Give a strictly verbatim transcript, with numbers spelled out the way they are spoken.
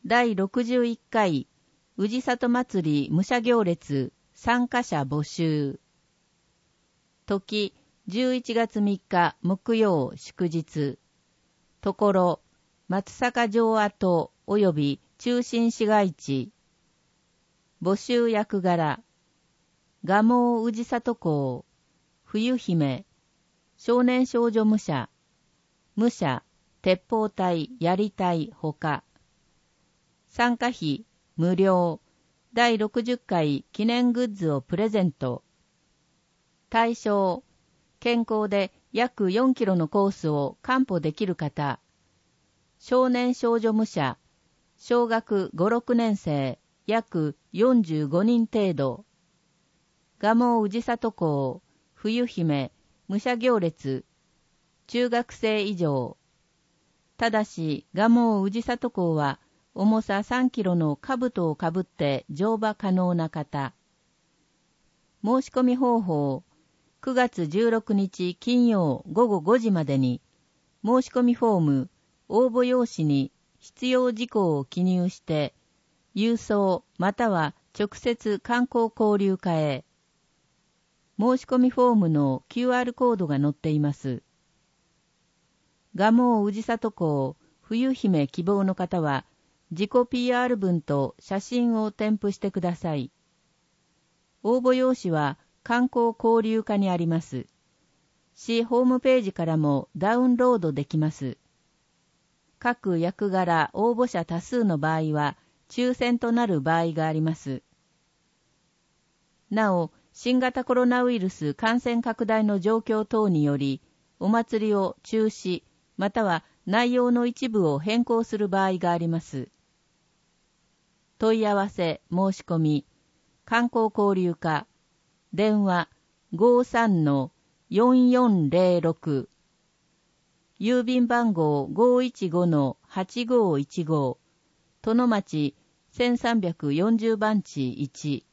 だいろくじゅういっかい氏里祭り武者行列参加者募集。時じゅういちがつみっか木曜祝日。ところ松阪城跡及び中心市街地。募集役柄蒲生氏里公、冬姫、少年少女武者、武者、鉄砲隊、槍隊ほか。参加費無料。だいろくじゅっかい記念グッズをプレゼント。対象、健康で約よんキロのコースを完歩できる方。少年少女武者、小学ご、ろくねん生、約よんじゅうごにん程度。蒲生氏里公、冬姫、武者行列、中学生以上。ただし、蒲生氏里公は、重ささんキロの兜をかぶって乗馬可能な方。申し込み方法、くがつじゅうろくにち金曜ごごごじまでに、申し込みフォーム、応募用紙に必要事項を記入して、郵送または直接観光交流課へ。申し込みフォームの キューアール コードが載っています。蒲生氏里公、冬姫希望の方は、自己 ピーアール 文と写真を添付してください。応募用紙は観光交流課にあります。市ホームページからもダウンロードできます。各役柄応募者多数の場合は抽選となる場合があります。なお、新型コロナウイルス感染拡大の状況等により、お祭りを中止、または内容の一部を変更する場合があります。問い合わせ、申し込み、観光交流課、電話 ごじゅうさんのよんよんぜろろく、郵便番号 ごいちごのはちごいちご、殿町せんさんびゃくよんじゅうばんちいち。